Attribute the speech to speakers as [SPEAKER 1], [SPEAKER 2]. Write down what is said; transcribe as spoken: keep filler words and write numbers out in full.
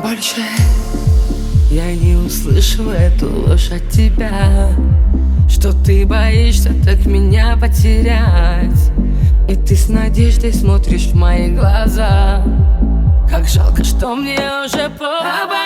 [SPEAKER 1] Больше я не услышу эту ложь от тебя, что ты боишься так меня потерять. И ты с надеждой смотришь в мои глаза. Как жалко, что мне уже пора.